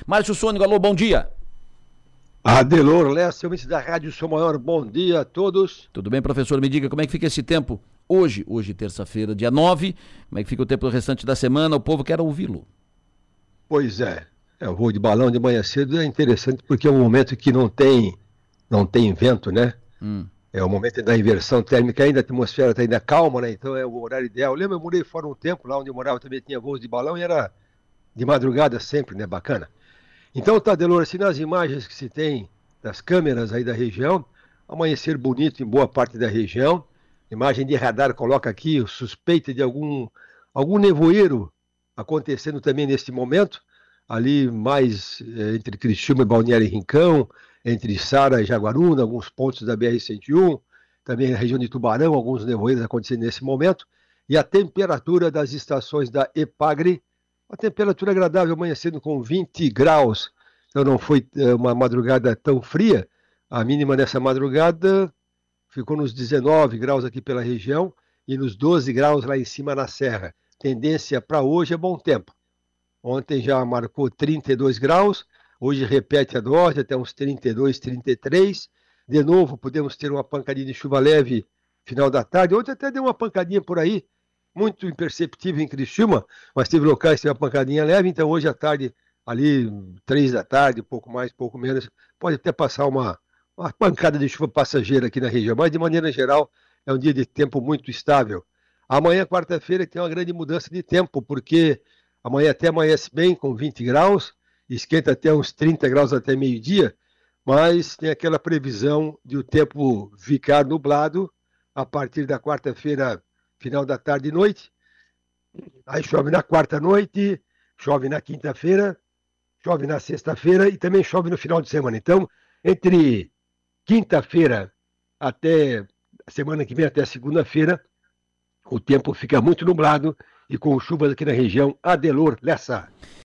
Márcio Sônico, alô, bom dia. Adelor Lessa, ouvintes da Rádio Sou Maior, bom dia a todos. Tudo bem, professor? Me diga como é que fica esse tempo hoje, terça-feira, dia 9, como é que fica o tempo restante da semana? O povo quer ouvi-lo. Pois é, o voo de balão de manhã cedo é interessante porque é um momento que não tem vento, né? É o momento da inversão térmica, ainda a atmosfera está ainda calma, né? Então é o horário ideal. Eu morei fora um tempo, lá onde eu morava também tinha voos de balão e era de madrugada sempre, né? Bacana. Então, Tadelor, assim, nas imagens que se tem das câmeras aí da região, amanhecer bonito em boa parte da região. Imagem de radar coloca aqui o suspeito de algum nevoeiro acontecendo também neste momento, ali mais entre Criciúma e Balneário e Rincão, entre Sara e Jaguaruna, alguns pontos da BR-101, também na região de Tubarão, alguns nevoeiros acontecendo nesse momento, e a temperatura das estações da EPAGRE, uma temperatura agradável, amanhecendo com 20 graus, então não foi uma madrugada tão fria, a mínima nessa madrugada ficou nos 19 graus aqui pela região e nos 12 graus lá em cima na serra. Tendência para hoje é bom tempo. Ontem já marcou 32 graus, hoje repete a dose até uns 32, 33. De novo, podemos ter uma pancadinha de chuva leve final da tarde. Ontem até deu uma pancadinha por aí, muito imperceptível em Criciúma, mas teve locais que teve uma pancadinha leve, então hoje à tarde, ali 3 da tarde, pouco mais, pouco menos, pode até passar uma pancada de chuva passageira aqui na região, mas de maneira geral é um dia de tempo muito estável. Amanhã, quarta-feira, tem uma grande mudança de tempo, porque amanhã até amanhece bem, com 20 graus, esquenta até uns 30 graus até meio-dia, mas tem aquela previsão de o tempo ficar nublado a partir da quarta-feira, final da tarde e noite. Aí chove na quarta-noite, chove na quinta-feira, chove na sexta-feira e também chove no final de semana. Então, entre quinta-feira até a semana que vem, até segunda-feira, o tempo fica muito nublado e com chuvas aqui na região. Adelor Lessa.